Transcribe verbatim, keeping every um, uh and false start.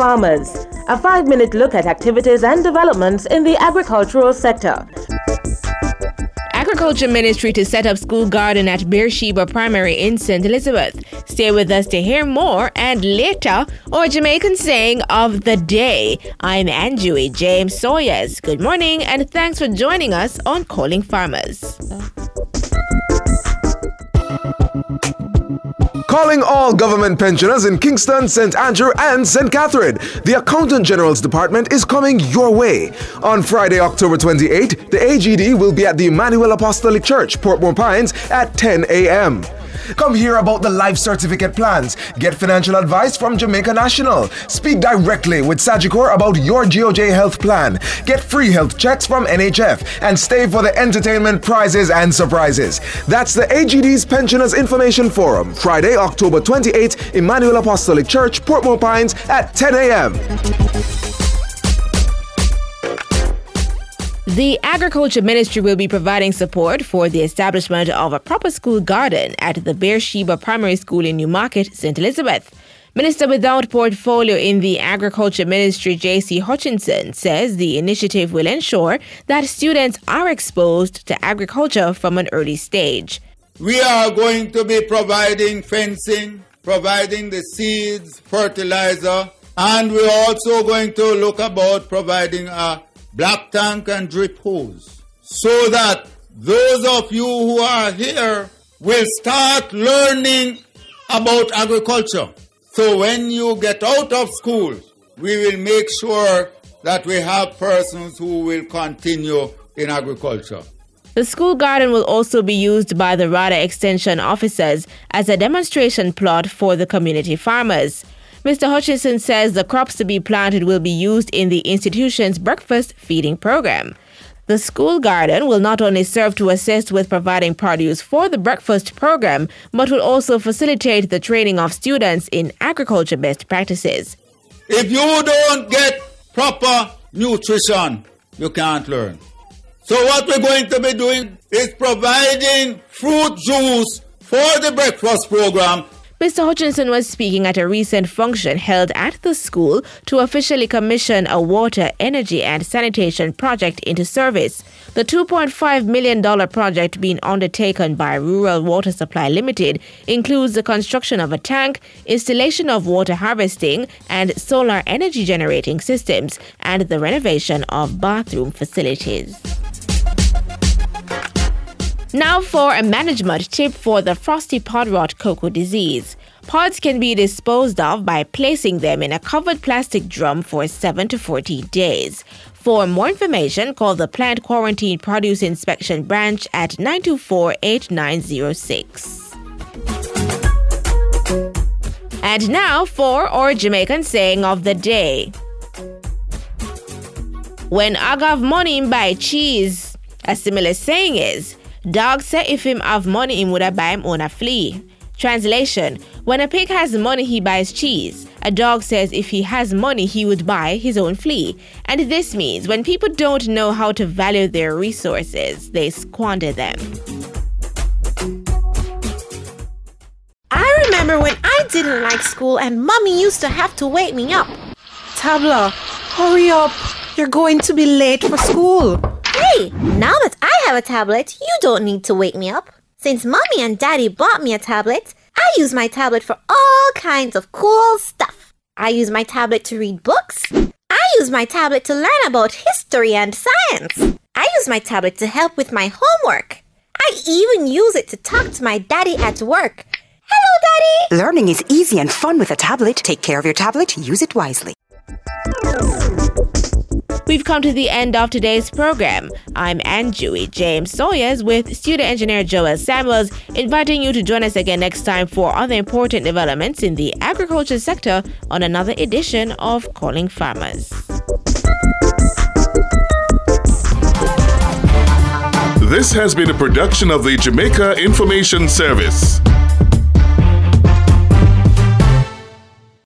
Farmers, a five-minute look at activities and developments in the agricultural sector. Agriculture Ministry to set up school garden at Beersheba Primary in Saint Elizabeth. Stay with us to hear more, and later, our Jamaican saying of the day. I'm Anjui James Sawyers. Good morning, and thanks for joining us on Calling Farmers. Calling all government pensioners in Kingston, Saint Andrew, and Saint Catherine. The Accountant General's Department is coming your way. On Friday, October twenty-eighth, the A G D will be at the Emmanuel Apostolic Church, Portmore Pines, at ten a.m. Come hear about the life certificate plans. Get financial advice from Jamaica National. Speak directly with Sagicor about your G O J health plan. Get free health checks from N H F and stay for the entertainment prizes and surprises. That's the A G D's Pensioners Information Forum. Friday, October twenty-eighth, Emmanuel Apostolic Church, Portmore Pines at ten a.m. The Agriculture Ministry will be providing support for the establishment of a proper school garden at the Beersheba Primary School in Newmarket, Saint Elizabeth. Minister without portfolio in the Agriculture Ministry, J C Hutchinson, says the initiative will ensure that students are exposed to agriculture from an early stage. We are going to be providing fencing, providing the seeds, fertilizer, and we're also going to look about providing a black tank and drip hose, so that those of you who are here will start learning about agriculture. So when you get out of school, we will make sure that we have persons who will continue in agriculture. The school garden will also be used by the RADA Extension officers as a demonstration plot for the community farmers. Mister Hutchinson says the crops to be planted will be used in the institution's breakfast feeding program. The school garden will not only serve to assist with providing produce for the breakfast program, but will also facilitate the training of students in agriculture best practices. If you don't get proper nutrition, you can't learn. So what we're going to be doing is providing fruit juice for the breakfast program. Mister Hutchinson was speaking at a recent function held at the school to officially commission a water, energy and sanitation project into service. The two point five million dollars project being undertaken by Rural Water Supply Limited includes the construction of a tank, installation of water harvesting and solar energy generating systems, and the renovation of bathroom facilities. Now for a management tip for the frosty pod rot cocoa disease. Pods can be disposed of by placing them in a covered plastic drum for seven to fourteen days. For more information, call the Plant Quarantine Produce Inspection Branch at nine two four, eight nine zero six. And now for our Jamaican saying of the day. When I have money, him buy cheese. A similar saying is, dog say if him have money, him woulda buy him own a flea. Translation: when a pig has money, he buys cheese. A dog says if he has money, he would buy his own flea. And this means when people don't know how to value their resources, they squander them. I remember when I didn't like school and mommy used to have to wake me up. Tabla, hurry up. You're going to be late for school. Hey, now that I have a tablet, you don't need to wake me up. Since mommy and daddy bought me a tablet, I use my tablet for all kinds of cool stuff. I use my tablet to read books. I use my tablet to learn about history and science. I use my tablet to help with my homework. I even use it to talk to my daddy at work. Hello, Daddy! Learning is easy and fun with a tablet. Take care of your tablet. Use it wisely. We've come to the end of today's program. I'm Anjui James Sawyers with studio engineer Joel Samuels, inviting you to join us again next time for other important developments in the agriculture sector on another edition of Calling Farmers. This has been a production of the Jamaica Information Service.